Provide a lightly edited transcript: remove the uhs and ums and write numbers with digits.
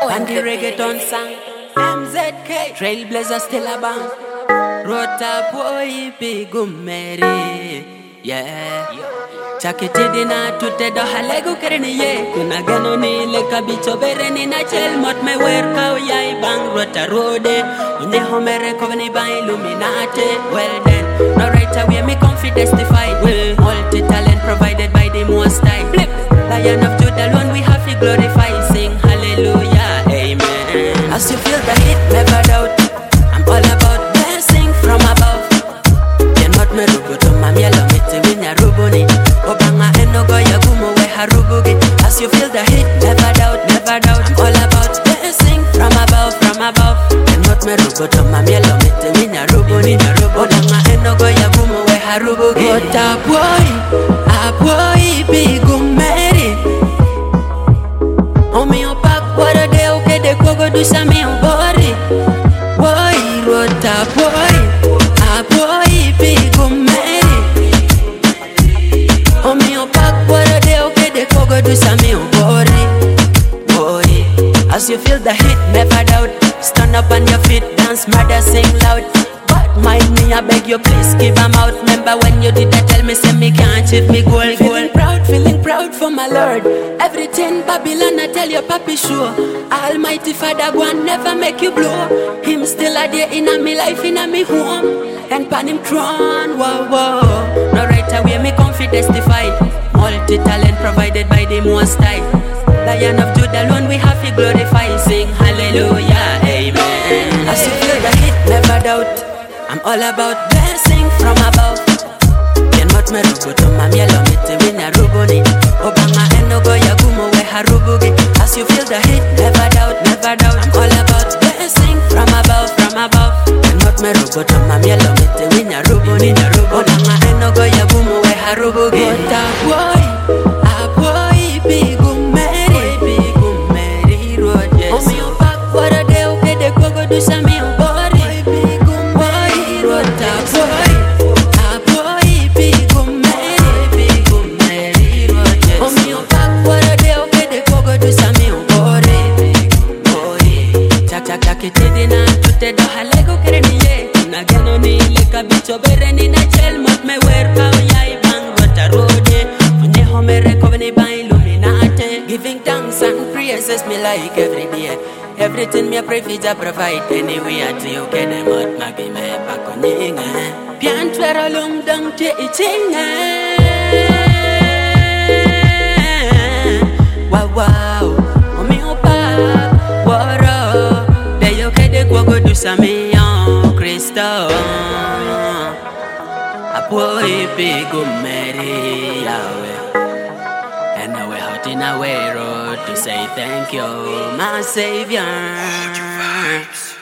And the reggaeton song, MZK, Trailblazer still a bang. Rota boy pigumeri, yeah. Chakiti na tutte do halegu kereni ye. Kuna gano ni leka bicho bereni na chel mot me werka yai bang rota rode. Unde homere kovani ba illuminate. Well then, no right away me comfy testify. Multi-talent provided by the Most High. Lion of Judah alone we have to glorify. Sing hallelujah, amen. As you feel the heat, never doubt. I'm all about blessing from above. Not me rubu to my yellow miti winya rubuni. Obanga enogo ya gumo we harubugi. As you feel the heat, never doubt, never doubt. I'm all about blessing from above, from above. Not me rubu to my yellow miti winya rubuni. Obanga enogo ya gumo we harubugi. What a boy, big umeri. Omi opak wara de oke de kogo du sami obori. Boy, what a boy, big umeri. Omi opak wara de oke de kogo du sami obori. Boy, as you feel the heat, never doubt. Stand up on your feet, dance, murder, sing loud. But mind me, I beg you, please give 'em out. Remember when you did that, tell me, say me can't achieve me goal. Feeling proud for my Lord. Everything Babylon, I tell your papi sure. Almighty Father, go and never make you blow. Him still a day in a me life, in a me home. And pan him throne, whoa, whoa. No right away, me comfy testify. Multi-talent provided by the Most High. Lion of Judah alone we have to glorify. Sing hallelujah, amen. As you feel the heat, never doubt. I'm all about blessing from above. Not me rubu to my yellow miti winya rubuni. Obanga enogo ya gumo we harubugi. As you feel the heat, never doubt, never doubt. I'm all about blessing from above, from above. Not me rubu to my yellow miti winya rubuni. Obanga enogo ya gumo we harubugi. What a boy, big umeri, big umeri roje. Omi opak wara de oke de kogo du sami obori. Big umeri rota boy. Kitty na tutte do halego kereni ye. Na gano ni leka bicho bereni na chel mot me werka yai bang rota rode. Unde homere kovani ba illuminate. Giving thanks and praises me like every day. Everything me pray for Jah provide. Anyway at you can mot magi me pakoninga. Pian twera long dang te itinga. Wow wow. Omi opa wara. Go do sami on Christo. A boy big umeri Yahweh. And now we're out in our way road to say thank you, my Savior.